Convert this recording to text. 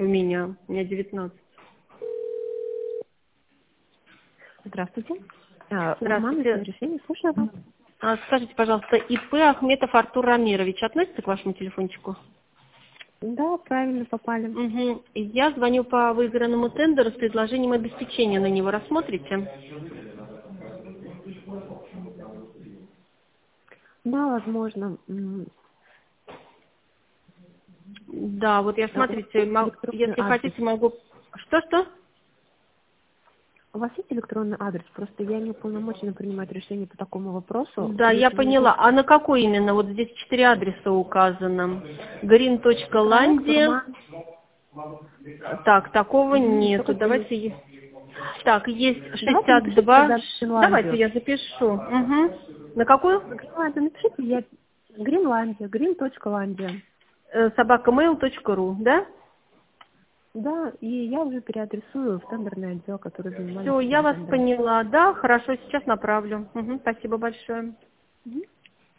У меня 19. Здравствуйте. Здравствуйте. Разрешение, слушаю вас. Скажите, пожалуйста, ИП Ахметов Артур Рамирович относится к вашему телефончику? Да, правильно попали. Угу. Я звоню по выигранному тендеру с предложением обеспечения на него. Рассмотрите? Да, возможно. Да, вот я, У вас смотрите, есть электронный если адрес? хотите, могу... Что-что? У вас есть электронный адрес? Просто я не уполномочена принимать решение по такому вопросу. Да, я поняла. А на какой именно? Вот здесь 4 адреса указано. Проект green.landia. Урман. Так, такого нету. Только есть. Давайте... Так, есть Давайте напишите 62... тогда Давайте Гренландию. я запишу. Угу. На какую? Гренландию напишите, я Гренландия, green.landia. Собакamail.ru, да? Да, и я уже переадресую в тендерный отдел, который занимается Все, я этим вас тендером. поняла. Да, хорошо, сейчас направлю. Угу, спасибо большое. Мгм.